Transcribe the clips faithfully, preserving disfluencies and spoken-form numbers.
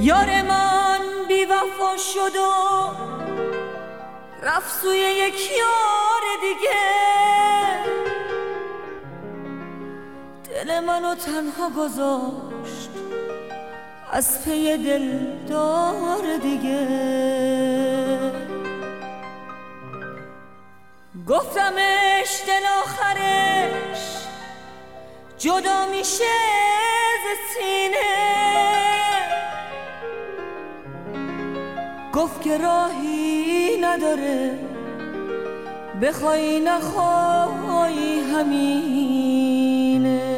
یار من بی وفا شد و رفت سوی یک یار دیگه، دل منو تنها گذاشت از پی دلدار دیگه. گفتمش دل آخرش جدا میشه ز سینه، گفت که راهی نداره بخوای نخوای همینه.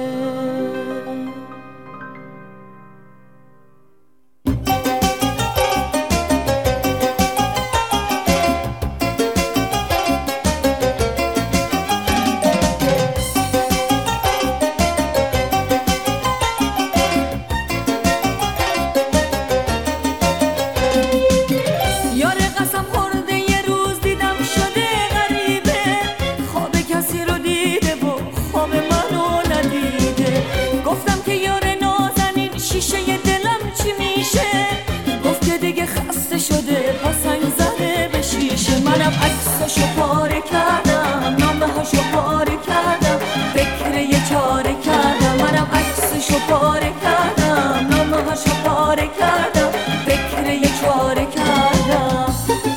خسته شده با سنگ زده به شیشه، منم عکساشو پاره کردم نامه هاشو پاره کردم فکر یه چاره کردم، منم عکساشو پاره کردم نامه هاشو پاره کردم فکر یه چاره کردم.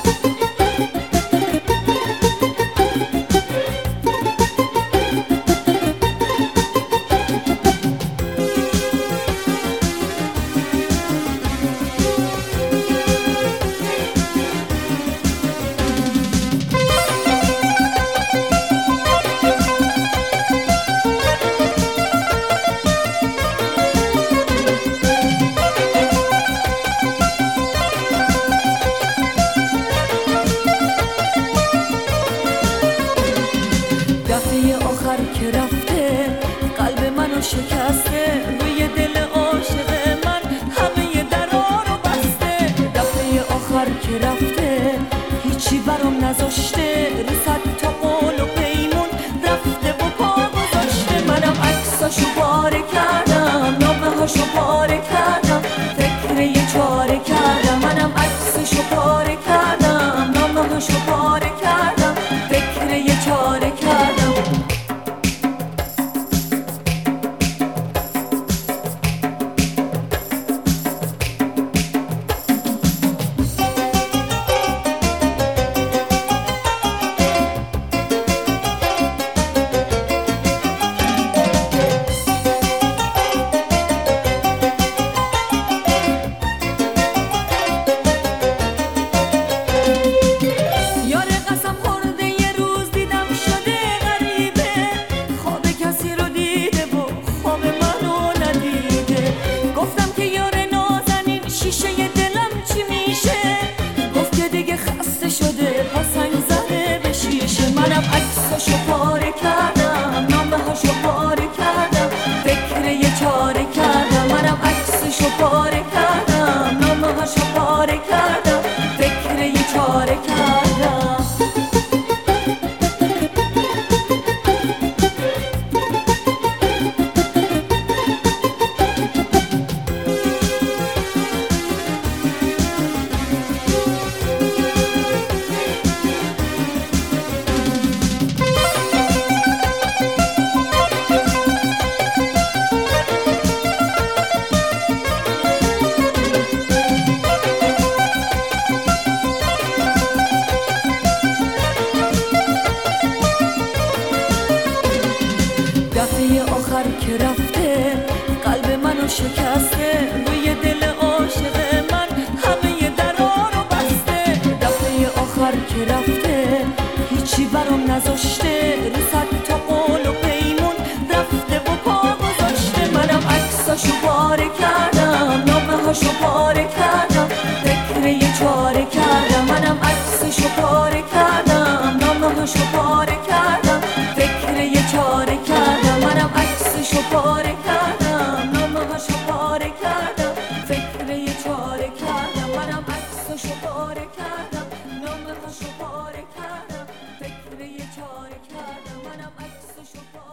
که رفته قلب منو شکسته، روی دل عاشق من همه درا رو بسته. دفعه آخر که رفته هیچی برام نذاشته، رو صد تا قول و پیمون رفته و پا گذاشته، منم عکساشو پاره کردم نامه هاشو پاره کردم فکر یه چاره کردم، منم عکساشو پاره کردم نامه هاشو پاره کردم فکر یه چاره کردم. منم عکساشو پاره کردم نامه هاشو پاره کردم فکر یه چاره کردم، منم عکساشو پاره کردم نامه هاشو پاره کردم فکر یه چاره کردم. دفعه آخر که رفته قلب منو شکسته، روی دل عاشق من همه درا رو بسته. دفعه آخر که رفته هیچی برام نذاشته، رو صد تا قول و پیمون رفته و پا گذاشته، منم عکساشو پاره کردم نامه هاشو پاره کردم فکر یه چاره کردم، منم عکساشو پاره کردم نامه هاشو پاره کردم فکر یه چاره کردم، منم عکساشو پاره کردم نامه هاشو پاره کردم فکر یه چاره کردم، منم عکساشو پاره کردم نامه هاشو پاره کردم فکر یه چاره کردم، منم عکساشو